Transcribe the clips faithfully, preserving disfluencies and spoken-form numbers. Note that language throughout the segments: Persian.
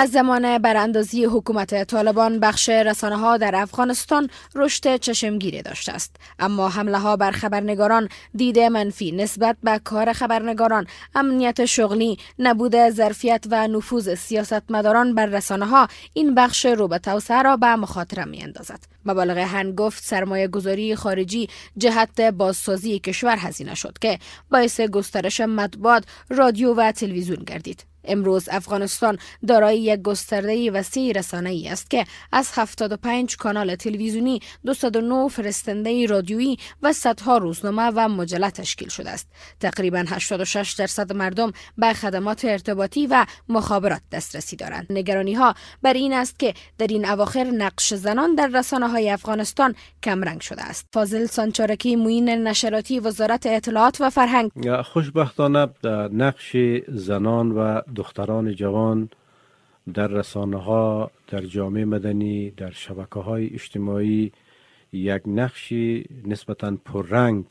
از زمان براندازی حکومت طالبان بخش رسانه‌ها در افغانستان رشد چشمگیری داشته است، اما حمله‌ها بر خبرنگاران، دید منفی نسبت به کار خبرنگاران، امنیت شغلی، نبود ظرفیت و نفوذ سیاستمداران بر رسانه‌ها این بخش رو به توسعه را به مخاطره می‌اندازد. مبالغ هنگفت سرمایه گذاری خارجی جهت بازسازی کشور هزینه شد که باعث گسترش مطبوعات، رادیو و تلویزیون گردید. امروز افغانستان دارای یک گسترده وسیع رسانه‌ای است که از هفتاد و پنج کانال تلویزیونی، دویست و نه فرستنده رادیویی و صدها روزنامه و مجله تشکیل شده است. تقریباً هشتاد و شش درصد مردم به خدمات ارتباطی و مخابرات دسترسی دارند. نگرانی‌ها بر این است که در این اواخر نقش زنان در رسانه‌های افغانستان کمرنگ شده است. فاضل سانچارکی، معین نشراتی وزارت اطلاعات و فرهنگ: خوشبختانه نقش زنان و دختران جوان در رسانه‌ها، در جامعه مدنی، در شبکه‌های اجتماعی یک نقشی نسبتاً پررنگ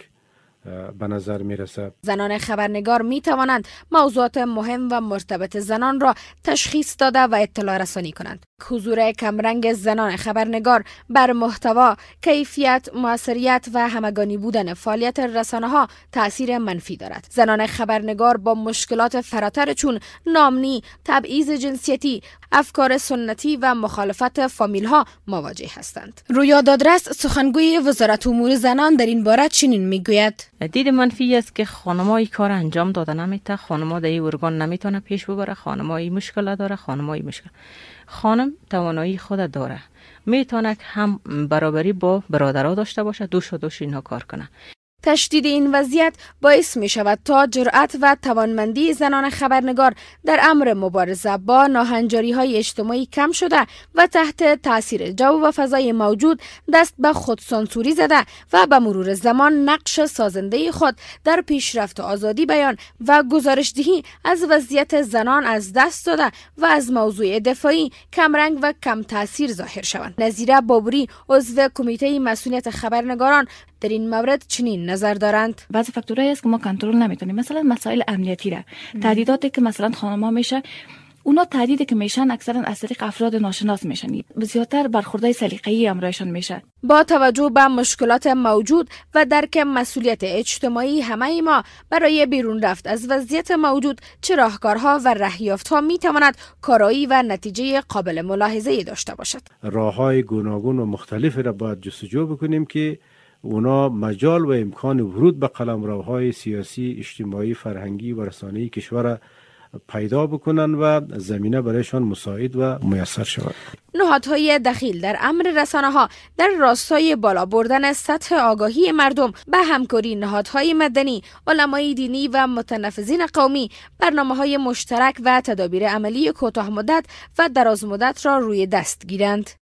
به نظر می رسد. زنان خبرنگار می توانند موضوعات مهم و مرتبط زنان را تشخیص داده و اطلاع رسانی کنند. حضور کمرنگ زنان خبرنگار بر محتوا، کیفیت، موثریت و همگانی بودن فعالیت رسانه‌ها تأثیر منفی دارد. زنان خبرنگار با مشکلات فراتر چون نامنی، تبعیض جنسیتی، افکار سنتی و مخالفت فامیل‌ها مواجه هستند. رویا دادرس، سخنگوی وزارت امور زنان، در این باره چنین میگوید: دید منفی است که خانم‌ها کار انجام داده نمیته، خانم‌ها در این ارگان نمیتونه پیش ببره، خانم‌ها مشکل داره، خانم‌ها مشکل. خانم توانایی خود داره، میتونه هم برابری با برادرها داشته باشه، دوش و دوش اینها کار کنه. تشدید این وضعیت باعث می شود تا جرأت و توانمندی زنان خبرنگار در امر مبارزه با ناهنجاری های اجتماعی کم شده و تحت تاثیر جو و فضای موجود دست به خودسانسوری زده و به مرور زمان نقش سازنده خود در پیشرفت و آزادی بیان و گزارشدهی از وضعیت زنان از دست داده و از موضوع دفاعی کمرنگ و کم تاثیر ظاهر شوند. نظیره بابری، عضو کمیته مسئولیت خبرنگاران، در این مورد چنین نظر دارند: بعضی فاکتورایی است که ما کنترل نمیتونیم، مثلا مسائل امنیتی را، تهدیداتی که مثلا خانم‌ها میشه، اونا تهدیدی که میشن اکثرا از طریق افراد ناشناس میشن، بسیارتر برخوردهای سلیقه‌ای امرایشان میشه. با توجه به مشکلات موجود و درک مسئولیت اجتماعی همه ما برای بیرون رفت از وضعیت موجود، چه راهکارها و رهیافت‌ها میتواند کارایی و نتیجه قابل ملاحظه‌ای داشته باشد؟ راه‌های گوناگون و مختلفی را باید جستجو بکنیم که اونا مجال و امکان ورود به قلمروهای سیاسی، اجتماعی، فرهنگی و رسانه‌ای کشور پیدا بکنن و زمینه برایشان مساعد و میسر شود. نهادهای دخیل در امر رسانه‌ها در راستای بالا بردن سطح آگاهی مردم به همکاری نهادهای مدنی، علمای دینی و متنفذین قومی، برنامه‌های مشترک و تدابیر عملی کوتاه مدت و دراز مدت را روی دست گیرند.